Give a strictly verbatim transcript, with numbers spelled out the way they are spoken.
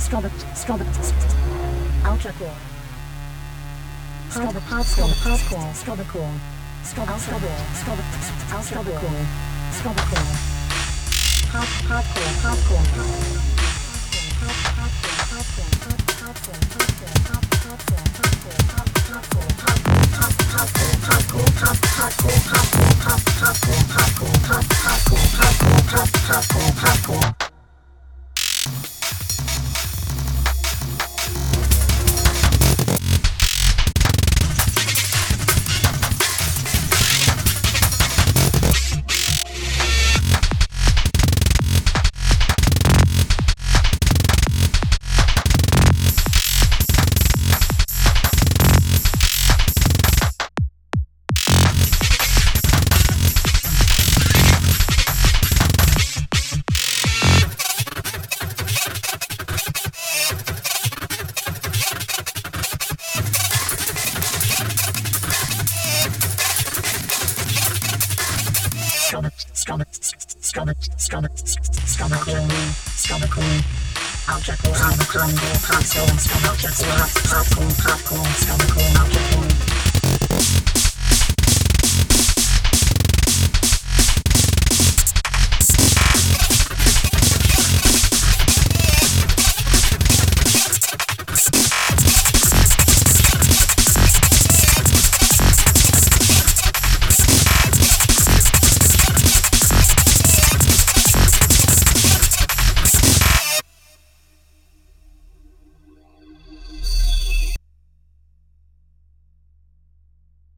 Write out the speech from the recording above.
Strawberry, strawberry, ultra cool. Strawberry, hardcore, hardcore, strawberry cool. Strawberry, strawberry, strawberry, strawberry cool. Strawberry cool. Hard, hardcore, hardcore, hardcore. Strawberry, strawberry, strawberry, strawberry, cool, strawberry cool, ultra cool, hard cool, hard cool, strawberry cool, hard cool, hard cool, strawberry cool, ultra cool.